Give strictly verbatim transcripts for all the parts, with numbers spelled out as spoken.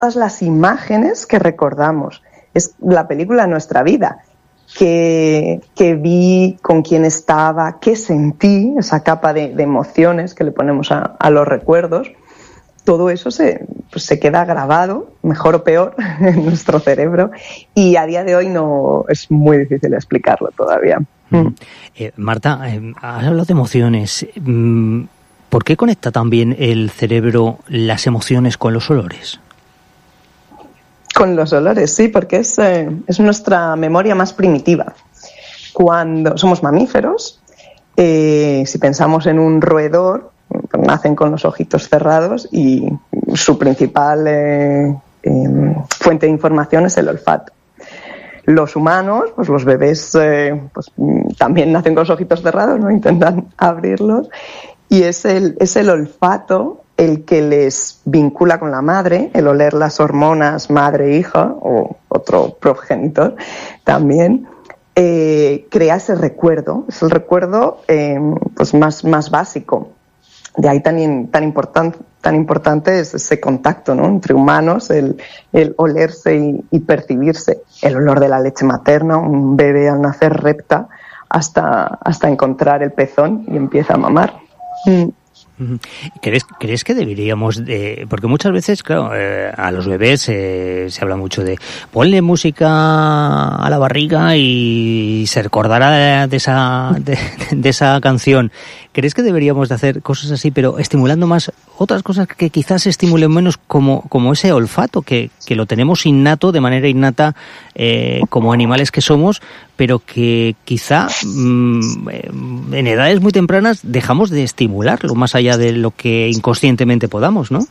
todas las imágenes que recordamos. Es la película de nuestra vida. Que, que vi, con quién estaba, qué sentí, esa capa de, de emociones que le ponemos a, a los recuerdos, todo eso se, pues se queda grabado, mejor o peor, en nuestro cerebro, y a día de hoy no es muy difícil explicarlo todavía. Mm. Eh, Marta, eh, has hablado de emociones. ¿Por qué conecta también el cerebro las emociones con los olores? Con los olores, sí, porque es, eh, es nuestra memoria más primitiva. Cuando somos mamíferos, eh, si pensamos en un roedor, nacen con los ojitos cerrados y su principal eh, eh, fuente de información es el olfato. Los humanos, pues los bebés eh, pues, también nacen con los ojitos cerrados, ¿no? Intentan abrirlos, y es el, es el olfato el que les vincula con la madre, el oler las hormonas madre-hija o otro progenitor también, eh, crea ese recuerdo, es el recuerdo eh, pues más, más básico. De ahí tan, in, tan, important, tan importante es ese contacto, ¿no? Entre humanos, el, el olerse y, y percibirse. El olor de la leche materna, un bebé al nacer repta hasta, hasta encontrar el pezón y empieza a mamar. Mm. ¿Crees, ¿Crees que deberíamos de...? Porque muchas veces, claro, eh, a los bebés eh, se habla mucho de ponle música a la barriga y se recordará de, de esa de, de esa canción. ¿Crees que deberíamos de hacer cosas así, pero estimulando más otras cosas que quizás estimulen menos, como, como ese olfato, que, que lo tenemos innato, de manera innata, eh, como animales que somos, pero que quizá mmm, en edades muy tempranas dejamos de estimularlo más allá de lo que inconscientemente podamos, ¿no?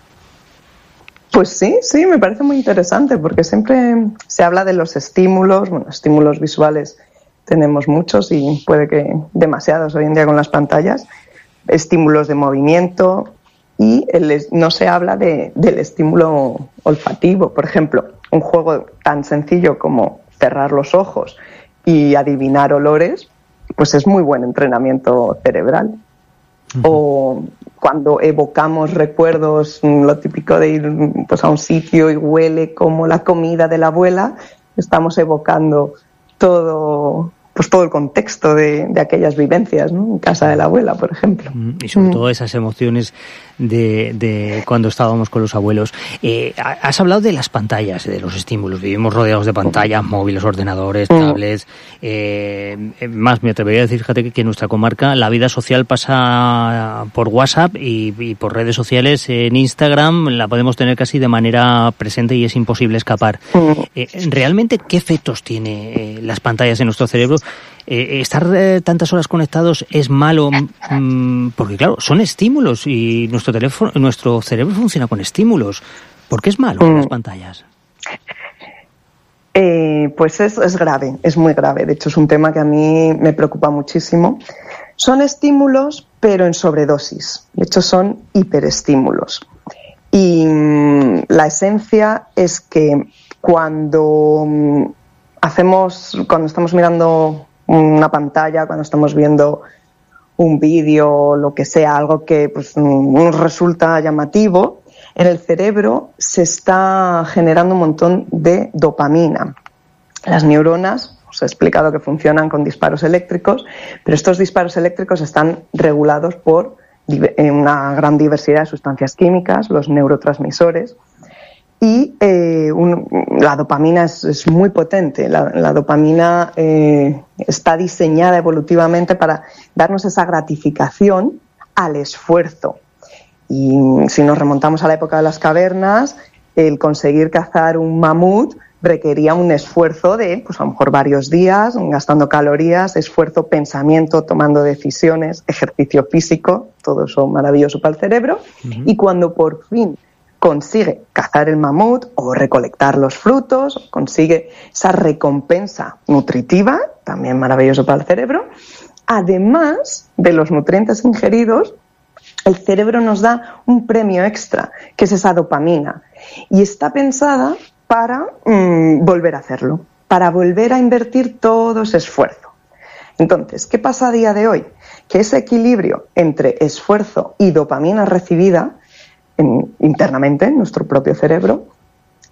Pues sí, sí, me parece muy interesante, porque siempre se habla de los estímulos, bueno, estímulos visuales tenemos muchos y puede que demasiados hoy en día con las pantallas, estímulos de movimiento, y el, no se habla de, del estímulo olfativo. Por ejemplo, un juego tan sencillo como cerrar los ojos y adivinar olores, pues es muy buen entrenamiento cerebral. Uh-huh. O cuando evocamos recuerdos, lo típico de ir pues, a un sitio y huele como la comida de la abuela, estamos evocando todo, pues todo el contexto de, de aquellas vivencias, ¿no? En casa de la abuela, por ejemplo. Y sobre mm. todo esas emociones de, de cuando estábamos con los abuelos. Eh, has hablado de las pantallas, de los estímulos. Vivimos rodeados de pantallas, móviles, ordenadores, mm. tablets. Eh, más me atrevería a decir, fíjate, que, que en nuestra comarca la vida social pasa por WhatsApp y, y por redes sociales. En Instagram la podemos tener casi de manera presente y es imposible escapar. Mm. Eh, ¿Realmente qué efectos tiene eh, las pantallas en nuestro cerebro? Eh, estar eh, tantas horas conectados es malo, mmm, porque claro, son estímulos y nuestro teléfono, nuestro cerebro funciona con estímulos. ¿Por qué es malo mm. las pantallas? Eh, pues es, es grave, es muy grave. De hecho, es un tema que a mí me preocupa muchísimo. Son estímulos, pero en sobredosis. De hecho, son hiperestímulos. Y mmm, la esencia es que cuando mmm, hacemos, cuando estamos mirando una pantalla, cuando estamos viendo un vídeo, lo que sea, algo que pues, nos resulta llamativo, en el cerebro se está generando un montón de dopamina. Las neuronas, os he explicado que funcionan con disparos eléctricos, pero estos disparos eléctricos están regulados por una gran diversidad de sustancias químicas, los neurotransmisores. Y eh, un, la dopamina es, es muy potente. La, la dopamina eh, está diseñada evolutivamente para darnos esa gratificación al esfuerzo. Y si nos remontamos a la época de las cavernas, el conseguir cazar un mamut requería un esfuerzo de, pues a lo mejor varios días, gastando calorías, esfuerzo, pensamiento, tomando decisiones, ejercicio físico, todo eso maravilloso para el cerebro. Uh-huh. Y cuando por fin consigue cazar el mamut o recolectar los frutos, consigue esa recompensa nutritiva, también maravilloso para el cerebro, además de los nutrientes ingeridos, el cerebro nos da un premio extra, que es esa dopamina, y está pensada para mmm, volver a hacerlo, para volver a invertir todo ese esfuerzo. Entonces, ¿qué pasa a día de hoy? Que ese equilibrio entre esfuerzo y dopamina recibida En, internamente en nuestro propio cerebro